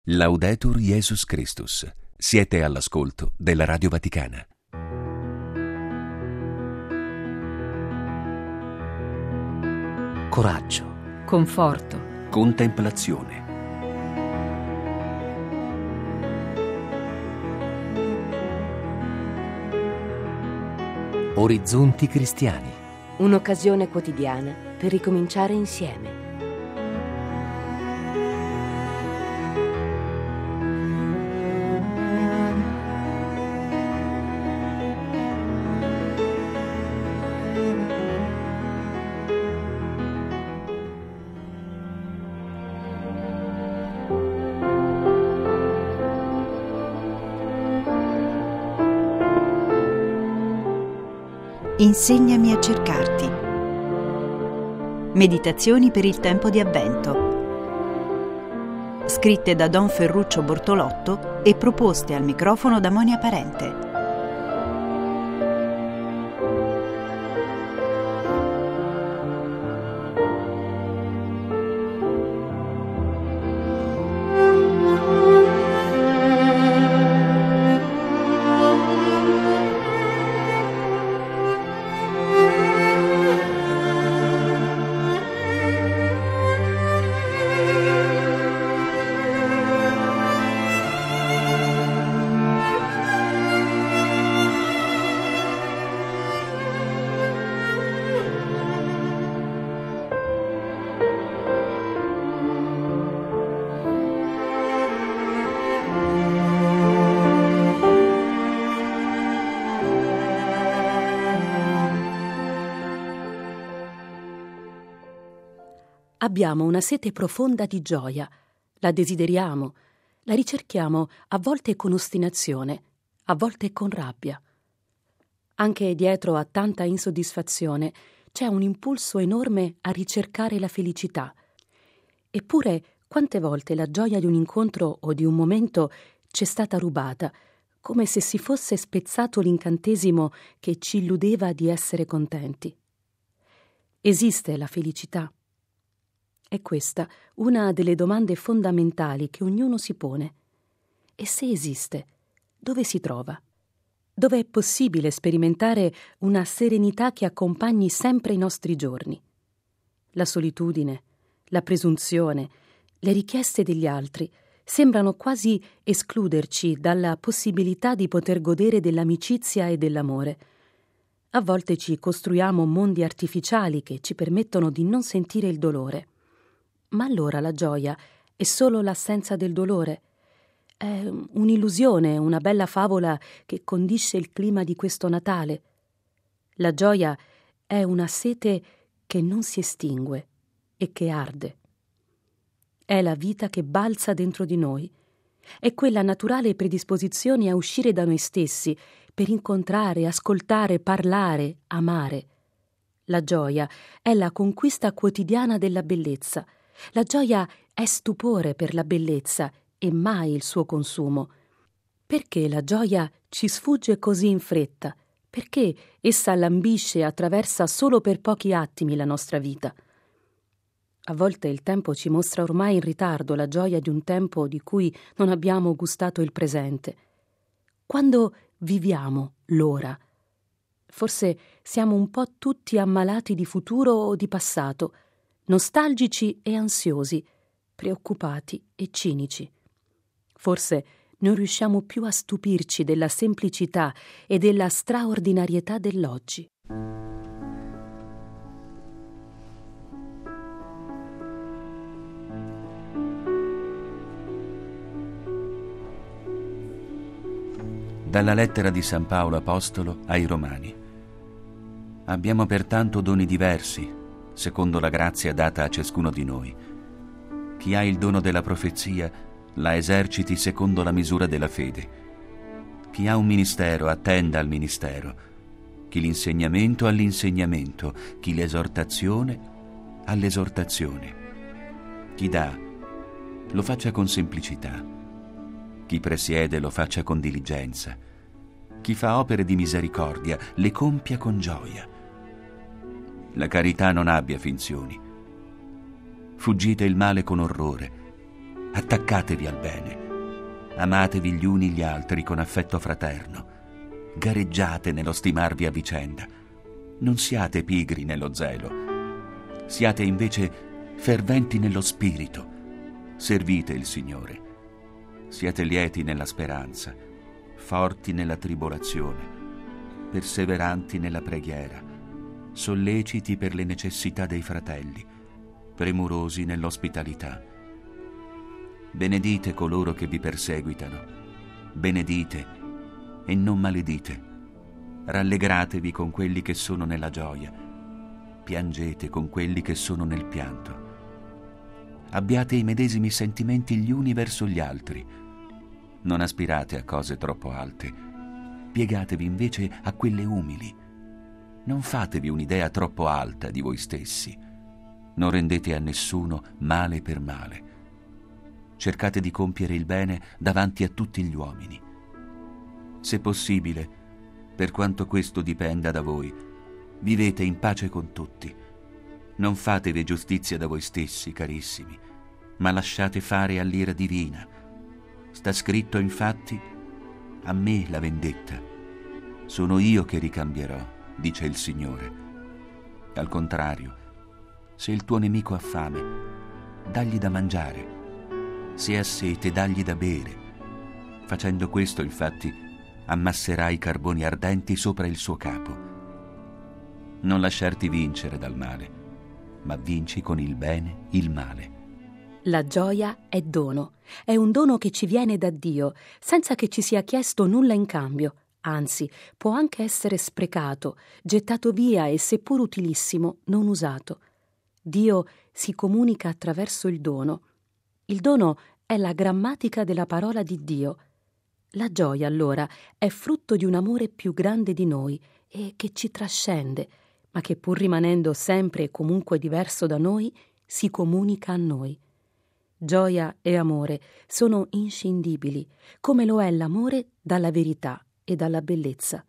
Laudetur Jesus Christus. Siete all'ascolto della Radio Vaticana. Coraggio, conforto, Contemplazione. orizzonti cristiani. Un'occasione quotidiana per ricominciare insieme. Insegnami a cercarti. Meditazioni per il tempo di Avvento. Scritte da Don Ferruccio Bortolotto e proposte al microfono da Monia Parente. Abbiamo una sete profonda di gioia, la desideriamo, la ricerchiamo a volte con ostinazione, a volte con rabbia. Anche dietro a tanta insoddisfazione c'è un impulso enorme a ricercare la felicità. Eppure, quante volte la gioia di un incontro o di un momento c'è stata rubata, come se si fosse spezzato l'incantesimo che ci illudeva di essere contenti. Esiste la felicità? È questa una delle domande fondamentali che ognuno si pone. E se esiste, dove si trova? Dove è possibile sperimentare una serenità che accompagni sempre i nostri giorni? La solitudine, la presunzione, le richieste degli altri sembrano quasi escluderci dalla possibilità di poter godere dell'amicizia e dell'amore. A volte ci costruiamo mondi artificiali che ci permettono di non sentire il dolore. Ma allora la gioia è solo l'assenza del dolore? È un'illusione, una bella favola che condisce il clima di questo Natale? La gioia è una sete che non si estingue e che arde. È la vita che balza dentro di noi. È quella naturale predisposizione a uscire da noi stessi per incontrare, ascoltare, parlare, amare. La gioia è la conquista quotidiana della bellezza. La gioia è stupore per la bellezza e mai il suo consumo. Perché la gioia ci sfugge così in fretta? Perché essa lambisce e attraversa solo per pochi attimi la nostra vita? A volte il tempo ci mostra ormai in ritardo la gioia di un tempo di cui non abbiamo gustato il presente. Quando viviamo l'ora? Forse siamo un po' tutti ammalati di futuro o di passato, nostalgici e ansiosi, preoccupati e cinici. Forse non riusciamo più a stupirci della semplicità e della straordinarietà dell'oggi. Dalla lettera di San Paolo Apostolo ai Romani. Abbiamo pertanto doni diversi, secondo la grazia data a ciascuno di noi. Chi ha il dono della profezia la eserciti secondo la misura della fede. Chi ha un ministero attenda al ministero, chi l'insegnamento all'insegnamento, chi l'esortazione all'esortazione. Chi dà lo faccia con semplicità, chi presiede lo faccia con diligenza, chi fa opere di misericordia le compia con gioia. La carità non abbia finzioni. Fuggite il male con orrore, attaccatevi al bene, amatevi gli uni gli altri con affetto fraterno, gareggiate nello stimarvi a vicenda, non siate pigri nello zelo, siate invece ferventi nello spirito, servite il Signore, siate lieti nella speranza, forti nella tribolazione, perseveranti nella preghiera, solleciti per le necessità dei fratelli, premurosi nell'ospitalità. Benedite coloro che vi perseguitano, benedite e non maledite. Rallegratevi con quelli che sono nella gioia, piangete con quelli che sono nel pianto. Abbiate i medesimi sentimenti gli uni verso gli altri. Non aspirate a cose troppo alte, piegatevi invece a quelle umili. Non fatevi un'idea troppo alta di voi stessi. Non rendete a nessuno male per male. Cercate di compiere il bene davanti a tutti gli uomini. Se possibile, per quanto questo dipenda da voi, vivete in pace con tutti. Non fatevi giustizia da voi stessi, carissimi, ma lasciate fare all'ira divina. Sta scritto infatti: a me la vendetta, sono io che ricambierò, dice il Signore. Al contrario, se il tuo nemico ha fame, dagli da mangiare, se ha sete, dagli da bere. Facendo questo, infatti, ammasserai i carboni ardenti sopra il suo capo. Non lasciarti vincere dal male, ma vinci con il bene il male. La gioia è dono, è un dono che ci viene da Dio, senza che ci sia chiesto nulla in cambio. Anzi, può anche essere sprecato, gettato via e, seppur utilissimo, non usato. Dio si comunica attraverso il dono. Il dono è la grammatica della parola di Dio. La gioia, allora, è frutto di un amore più grande di noi e che ci trascende, ma che, pur rimanendo sempre e comunque diverso da noi, si comunica a noi. Gioia e amore sono inscindibili, come lo è l'amore dalla verità e dalla bellezza.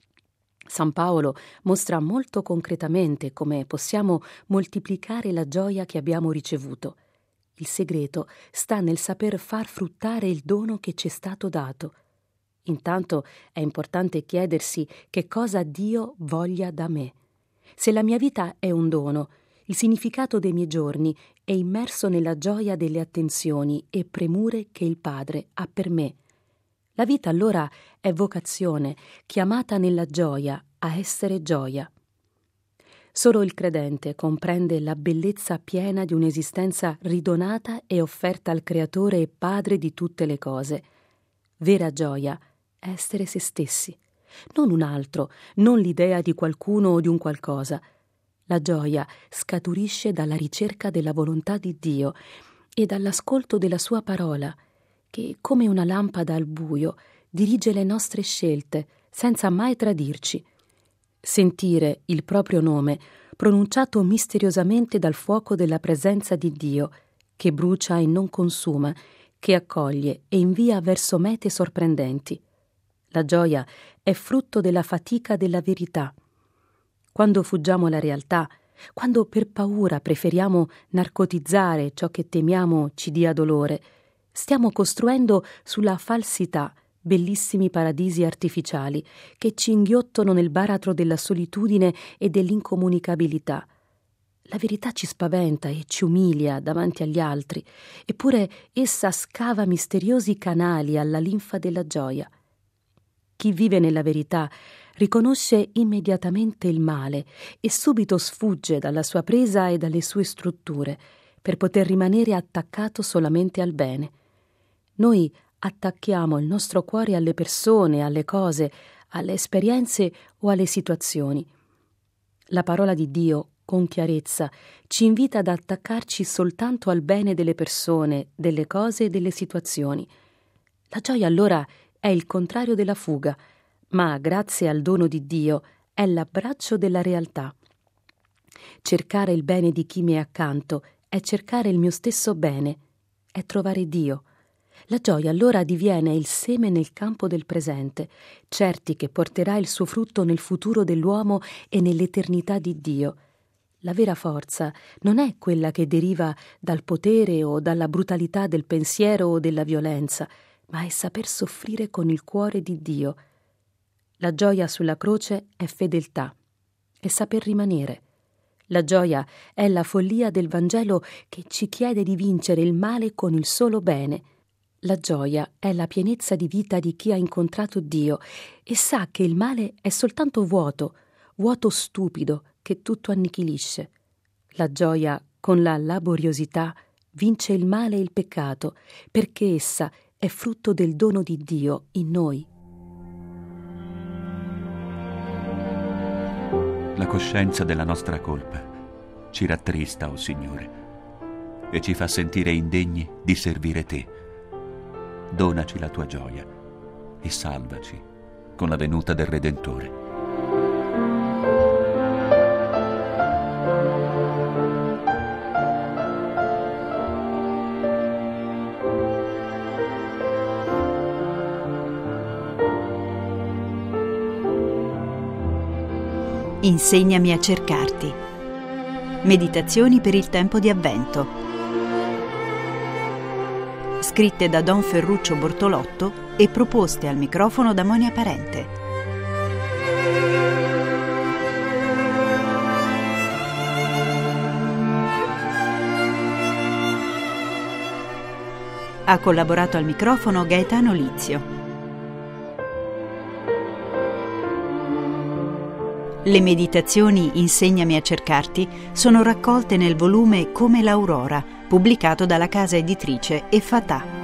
San Paolo mostra molto concretamente come possiamo moltiplicare la gioia che abbiamo ricevuto. Il segreto sta nel saper far fruttare il dono che ci è stato dato. Intanto è importante chiedersi che cosa Dio voglia da me. Se la mia vita è un dono, il significato dei miei giorni è immerso nella gioia delle attenzioni e premure che il Padre ha per me. La vita allora è vocazione, chiamata nella gioia a essere gioia. Solo il credente comprende la bellezza piena di un'esistenza ridonata e offerta al Creatore e Padre di tutte le cose. Vera gioia è essere se stessi, non un altro, non l'idea di qualcuno o di un qualcosa. La gioia scaturisce dalla ricerca della volontà di Dio e dall'ascolto della sua parola, che, come una lampada al buio, dirige le nostre scelte senza mai tradirci. Sentire il proprio nome pronunciato misteriosamente dal fuoco della presenza di Dio, che brucia e non consuma, che accoglie e invia verso mete sorprendenti. La gioia è frutto della fatica della verità. Quando fuggiamo la realtà, quando per paura preferiamo narcotizzare ciò che temiamo ci dia dolore, stiamo costruendo sulla falsità bellissimi paradisi artificiali che ci inghiottono nel baratro della solitudine e dell'incomunicabilità. La verità ci spaventa e ci umilia davanti agli altri, eppure essa scava misteriosi canali alla linfa della gioia. Chi vive nella verità riconosce immediatamente il male e subito sfugge dalla sua presa e dalle sue strutture per poter rimanere attaccato solamente al bene. Noi attacchiamo il nostro cuore alle persone, alle cose, alle esperienze o alle situazioni. La parola di Dio, con chiarezza, ci invita ad attaccarci soltanto al bene delle persone, delle cose e delle situazioni. La gioia allora è il contrario della fuga, ma grazie al dono di Dio è l'abbraccio della realtà. Cercare il bene di chi mi è accanto è cercare il mio stesso bene, è trovare Dio. La gioia allora diviene il seme nel campo del presente, certi che porterà il suo frutto nel futuro dell'uomo e nell'eternità di Dio. La vera forza non è quella che deriva dal potere o dalla brutalità del pensiero o della violenza, ma è saper soffrire con il cuore di Dio. La gioia sulla croce è fedeltà, è saper rimanere. La gioia è la follia del Vangelo che ci chiede di vincere il male con il solo bene. La gioia è la pienezza di vita di chi ha incontrato Dio e sa che il male è soltanto vuoto stupido che tutto annichilisce. La gioia con la laboriosità vince il male e il peccato, perché essa è frutto del dono di Dio in noi. La coscienza della nostra colpa ci rattrista, o Signore, e ci fa sentire indegni di servire Te. Donaci la Tua gioia e salvaci con la venuta del Redentore. Insegnami a cercarti. Meditazioni per il tempo di Avvento. Scritte da Don Ferruccio Bortolotto e proposte al microfono da Monia Parente. Ha collaborato al microfono Gaetano Lizio. Le meditazioni Insegnami a cercarti sono raccolte nel volume Come l'Aurora, pubblicato dalla casa editrice Effatà.